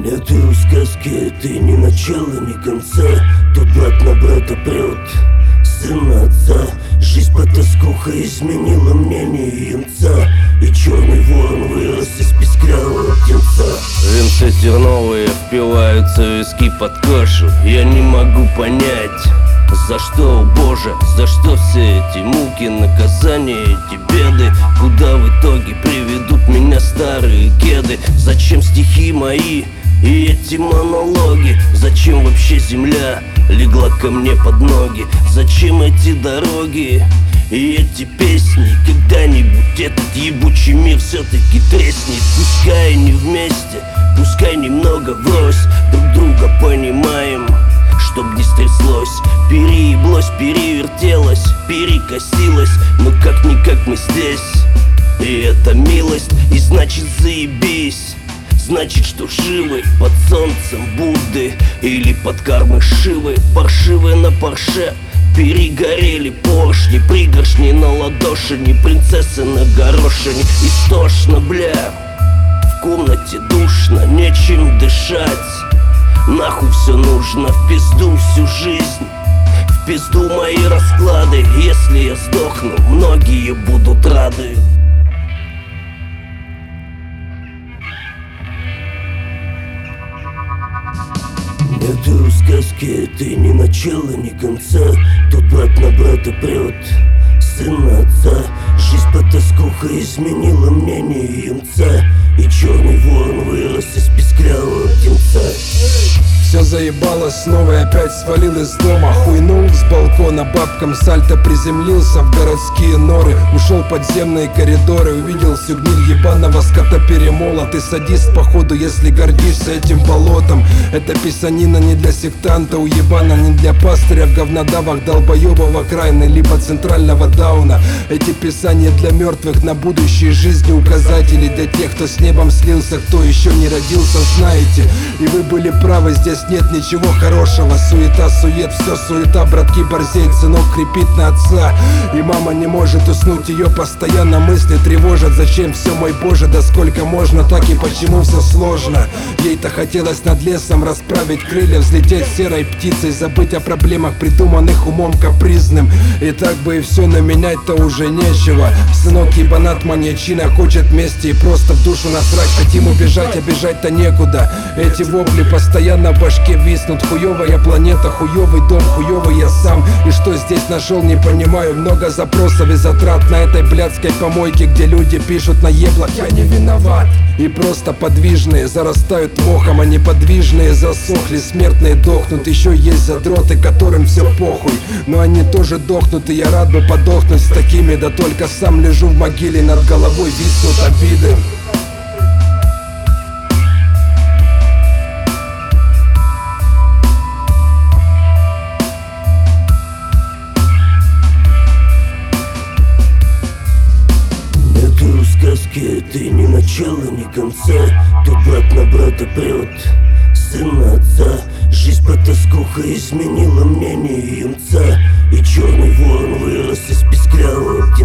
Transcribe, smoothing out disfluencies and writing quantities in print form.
Нету сказки, ты ни начала, ни конца. Тут брат на брата прет, сын на отца. Жизнь потаскуха изменила мнение юнца, и черный ворон вырос из песклявого птенца. Винты терновые впиваются в виски под кашу. Я не могу понять, за что, о боже, за что все эти муки, наказания, эти беды? Куда в итоге приведут меня старые кеды? Зачем стихи мои и эти монологи? Зачем вообще земля легла ко мне под ноги? Зачем эти дороги и эти песни? Когда-нибудь этот ебучий мир все-таки треснет. Пускай не вместе, пускай немного врозь, друг друга понимаем, чтоб не стряслось. Перееблось, перевертелось, перекосилось, но как-никак мы здесь, и это милость. И значит заебись, значит, что живы под солнцем Будды или под кармой Шивы. Паршивы на парше, перегорели поршни, пригоршни на ладошине, принцессы на горошине. Истошно, бля, в комнате душно, нечем дышать. Нахуй все нужно, в пизду всю жизнь, в пизду мои расклады. Если я сдохну, многие будут рады. Нету сказки, ты ни начала, ни конца. Тут брат на брата прет, сын на отца. Жизнь потаскуха изменила мнение юнца, и черный ворон вырос из песклявого птенца. Все заебалось снова и опять свалил из дома. Хуйнул с балкона, бабкам сальто приземлился в городские норы. Ушел в подземные коридоры, увидел всю гниль ебаного скотоперемола. Ты садист походу, если гордишься этим болотом. Это писанина не для сектанта, уебана не для пастыря в говнодавах, долбоебов окраины, либо центрального дауна. Эти писания для мертвых, на будущие жизни указатели. Для тех, кто с небом слился, кто еще не родился, знаете. И вы были правы, здесь нет ничего хорошего. Суета, сует, все суета. Братки борзеют, сынок крепит на отца, и мама не может уснуть, ее постоянно мысли тревожат. Зачем все, мой боже, да сколько можно так, и почему все сложно? Ей-то хотелось над лесом расправить крылья, взлететь серой птицей, забыть о проблемах, придуманных умом капризным. И так бы и все, но менять-то уже нечего. Сынок ебанат маньячина, хочет мести и просто в душу насрать. Хотим убежать, а бежать-то некуда. Эти вопли постоянно в башке виснут. Хуёвая планета, хуёвый дом, хуёвый я сам. И что здесь нашел, не понимаю. Много запросов и затрат на этой блядской помойке, где люди пишут на еблах: я не виноват. И просто подвижные зарастают мохом, а неподвижные засохли. Смертные дохнут, еще есть задроты, которым все похуй, но они тоже дохнут, и я рад бы подохнуть с такими. Да только сам лежу в могиле, над головой виснут обиды. Сказки, ты ни начала, ни конца. Тут брат на брата прет, сын на отца. Жизнь потаскуха изменила мнение юнца, и черный ворон вырос из песклявого птенца.